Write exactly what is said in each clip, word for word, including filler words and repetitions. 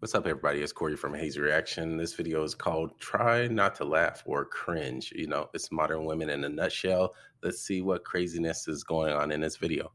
What's up, everybody? It's Corey from Hazy Reaction. This video is called Try Not to Laugh or Cringe. You know, it's modern women in a nutshell. Let's see what craziness is going on in this video.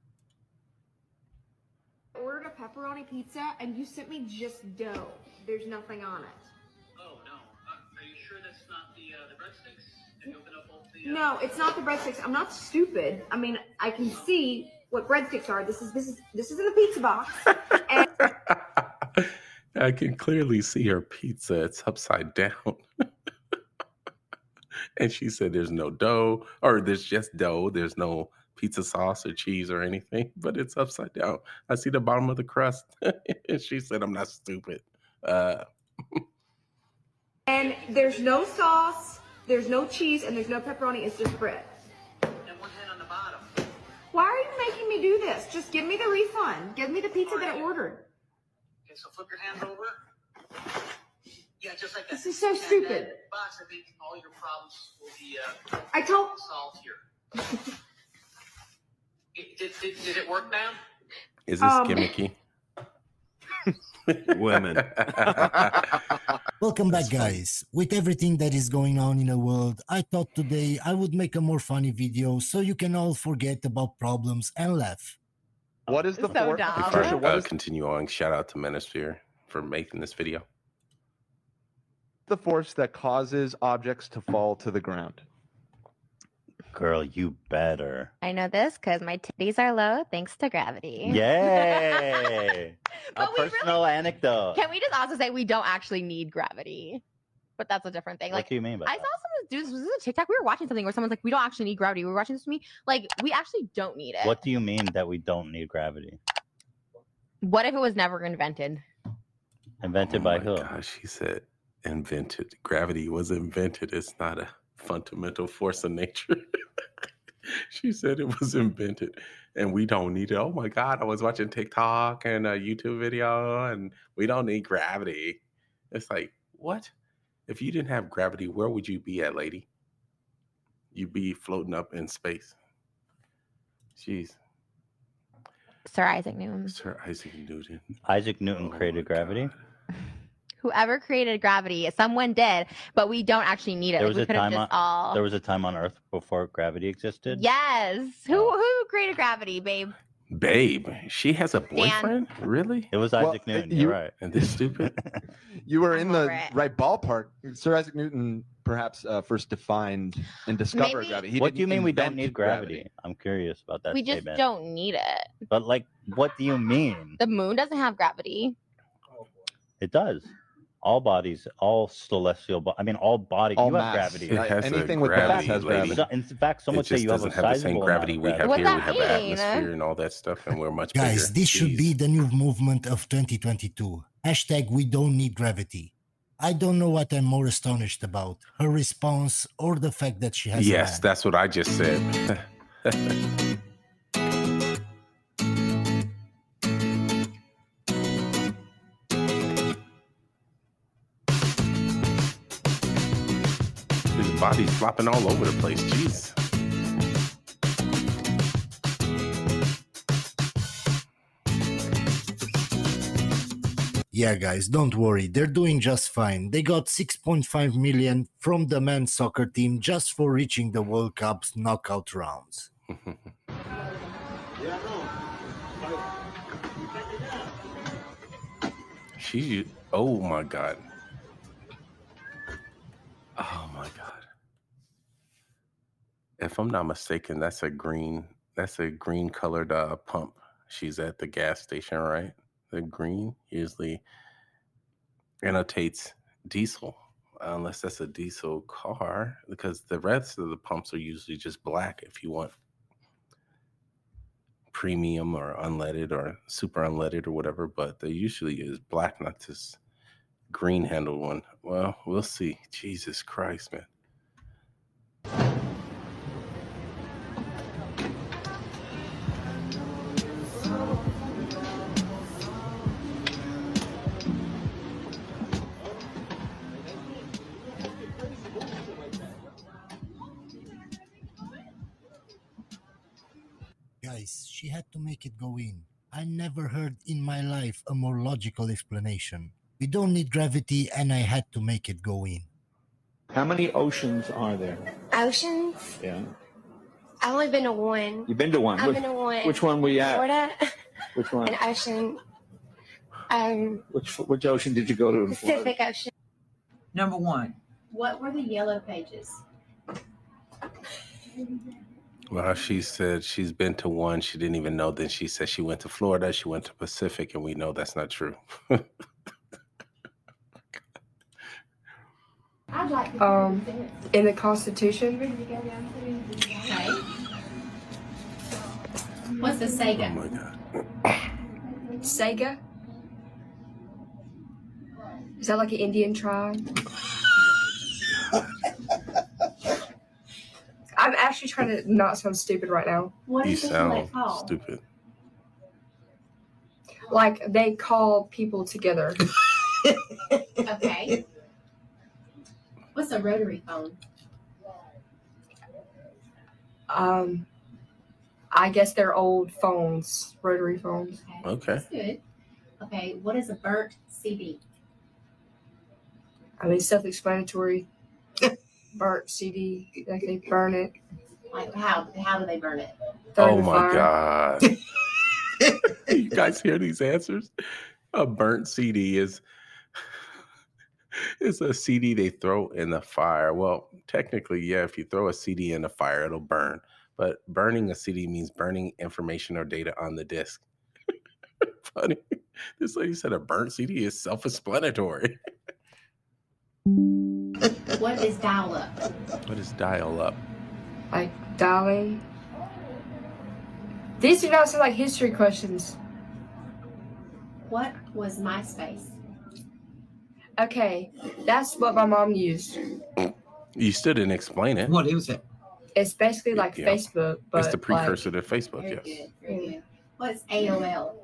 I ordered a pepperoni pizza and you sent me just dough. There's nothing on it. Oh, no. Uh, are you sure that's not the, uh, the breadsticks? Did you open up both the, uh... No, it's not the breadsticks. I'm not stupid. I mean, I can see what breadsticks are. This is this is this is in the pizza box. And I can clearly see her pizza. It's upside down. And she said there's no dough, or there's just dough. There's no pizza sauce or cheese or anything, but it's upside down. I see the bottom of the crust. And she said, I'm not stupid. Uh, and there's no sauce, there's no cheese, and there's no pepperoni. It's just bread. And one hand on the bottom. Why are you making me do this? Just give me the refund. Give me the pizza that I ordered. Okay, so flip your hand over. Yeah, just like that. This is so And stupid. that box, I think all your problems will be uh, I told. solved here. It- did, did, did it work now? is this Um, gimmicky? Women. Welcome back, guys. With everything that is going on in the world, I thought today I would make a more funny video so you can all forget about problems and laugh. What is the So force? dumb. Before Patricia, what uh, is continue on, shout out to Manosphere for making this video. the force that causes objects to fall to the ground? Girl, you better. I know this because my titties are low thanks to gravity. Yay! A But we really- personal anecdote. Can we just also say we don't actually need gravity? But that's a different thing. What Like do you mean by I that? saw someone do this. Was this a TikTok? We were watching something where someone's like, "We don't actually need gravity." We were watching this to me. Like, we actually don't need it. What do you mean that we don't need gravity? What if it was never invented? Invented Oh by my who? gosh, she said invented. Gravity was invented. It's not a fundamental force of nature. She said it was invented and we don't need it. Oh my God, I was watching TikTok and a YouTube video and we don't need gravity. It's like, what? If you didn't have gravity, where would you be at, lady? You'd be floating up in space. Jeez. Sir Isaac Newton. Sir Isaac Newton. Isaac Newton Oh my created gravity. God. Whoever created gravity, someone did, but we don't actually need it. There Like, was we a could have time just on- all. There was a time on Earth before gravity existed. Yes. Who Oh. who created gravity, babe? Babe, she has a boyfriend? Really? It was Well, Isaac Newton. you- You're right. And this stupid? You were I'm in the over it. right ballpark. Sir Isaac Newton perhaps uh, first defined and discovered Maybe- gravity. He What do you didn't mean we don't invent need gravity? I'm curious about that we just statement. don't need it. But like, what do you mean? The moon doesn't have gravity. It does. All bodies, all celestial. Bo- I mean, all bodies. All you have mass. gravity. It Right, has a anything with gravity, mass has lady. gravity. So, in fact, some It would say just you have a doesn't have the same sizable amount gravity of we have gravity. What's here. We that have mean? atmosphere and all that stuff, and we're much Guys, bigger. this should Jeez. be the new movement of twenty twenty-two. Hashtag we don't need gravity. I don't know what I'm more astonished about, her response or the fact that she has a Yes, man. that's what I just said. His body's flopping all over the place. Jeez. Yeah, guys, don't worry. They're doing just fine. They got six point five million from the men's soccer team just for reaching the World Cup's knockout rounds. She, oh my God. Oh my God. If I'm not mistaken, that's a green, that's a green colored uh, pump. She's at the gas station, right? The green usually annotates diesel, unless that's a diesel car, because the rest of the pumps are usually just black if you want premium or unleaded or super unleaded or whatever, but they usually is black, not this green handled one. Well, we'll see. Jesus Christ, man. Guys, she had to make it go in. I never heard in my life a more logical explanation. We don't need gravity, and I had to make it go in. How many oceans are there? Oceans? Yeah. I've only been to one. You've been to one. I've which, been to one. Which one were you at? Florida. Which one? An ocean. Um, Which which ocean did you go to? in Florida? Pacific Ocean. Number one. What were the yellow pages? Well, she said she's been to one. She didn't even know. Then she said she went to Florida. She went to Pacific, and we know that's not true. I'd like Um, in the Constitution. Okay. What's a Oh Sega? my God. Sega. Is that like an Indian tribe? I'm actually trying to not sound stupid right now. What You is this sound like called? stupid. Like they call people together. Okay. What's a rotary phone? Um, I guess they're old phones, rotary phones. Okay. That's good. Okay. What is a burnt C D? I mean, self-explanatory. Burnt C D, like they burn it. Like how? How do they burn it? Throw it Oh in the my fire. God. You guys hear these answers? A burnt C D is it's a C D they throw in the fire. Well, technically, yeah, if you throw a C D in the fire, it'll burn. But burning a C D means burning information or data on the disk. Funny. This lady said a burnt C D is self-explanatory. What is dial up? What is dial up? Like dialing. These do not sound like history questions. What was MySpace? Okay, that's what my mom used. You still didn't explain it. What is it? It's basically like Yeah. Facebook, but It's the precursor like, to Facebook, Very yes. good. Very good. What's A O L?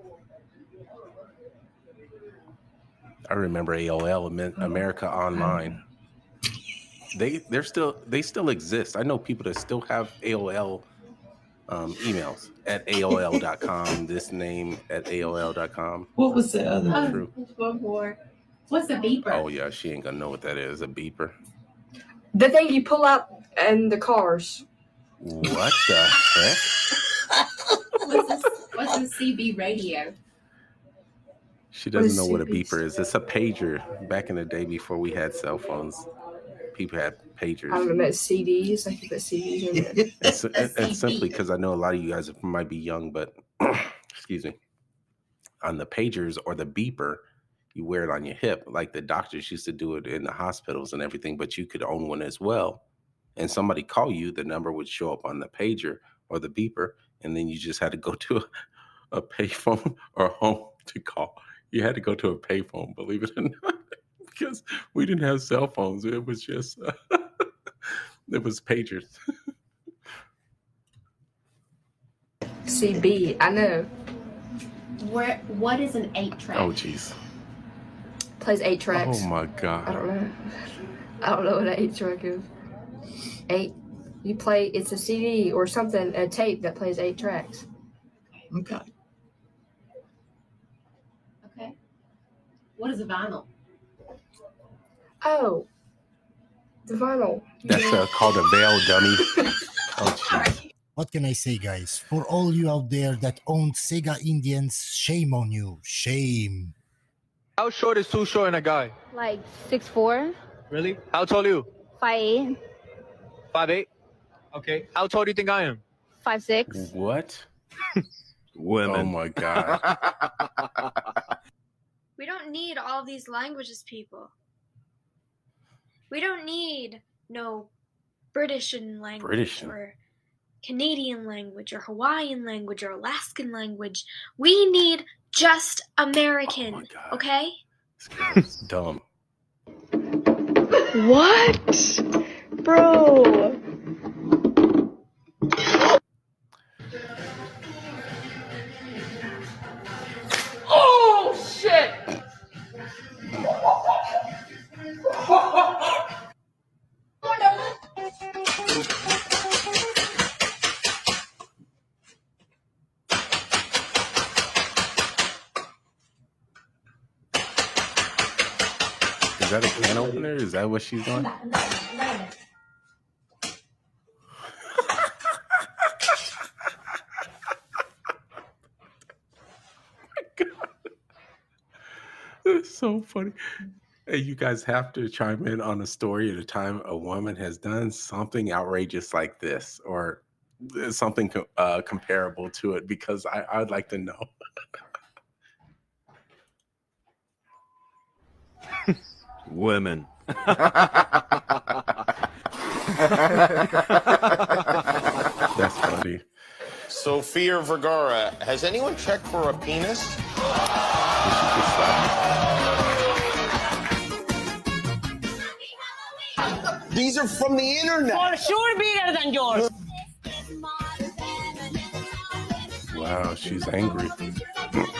I remember A O L, it meant America Online. They they're still they still exist. I know people that still have A O L um, emails at A O L dot com. This name at A O L dot com. What was the other? Oh, True. one more. What's a beeper? Oh yeah, she ain't gonna know what that is. A beeper. the thing you pull out in the cars. What the heck? What's this? What's a C B radio? She What doesn't is know what a C B? beeper is. It's a pager. Back in the day before we had cell phones, people had I don't pagers. know, it's C Ds. I think it's C Ds in it. It's, A it's simply C B. because I know a lot of you guys might be young, but excuse me, on the pagers or the beeper, you wear it on your hip, like the doctors used to do it in the hospitals and everything, but you could own one as well. And somebody call you, the number would show up on the pager or the beeper, and then you just had to go to a, a payphone or home to call. You had to go to a payphone, believe it or not, because we didn't have cell phones. It was just, uh, it was pagers. C B, I know. Where? What is an eight track? Oh, jeez. Plays eight tracks. Oh, my I God. don't know. I don't know what an eight track is. Eight. You play, it's a C D or something, a tape that plays eight tracks. Okay. Okay. What is a vinyl? Oh, the vinyl. That's uh, called a veil, dummy. Oh, jeez. What can I say, guys? For all you out there that own Sega Indians, shame on you. Shame. How short is too short in a guy? Like six four, Really? How tall are you? five eight, Five eight. Okay. How tall do you think I am? five six. What? Women. Oh, my God. We don't need all these languages, people. We don't need no British language British. or Canadian language or Hawaiian language or Alaskan language. We need just American, Oh my God. okay? This girl's dumb. What, bro? Oh, shit! Is that a can opener? Is that what she's doing? It's so funny. Hey, you guys have to chime in on a story at a time a woman has done something outrageous like this, or something co- uh, comparable to it, because I, I'd like to know. Women. That's funny. Sofia Vergara, has anyone checked for a penis? These are from the internet. For sure bigger than yours. Wow, she's angry.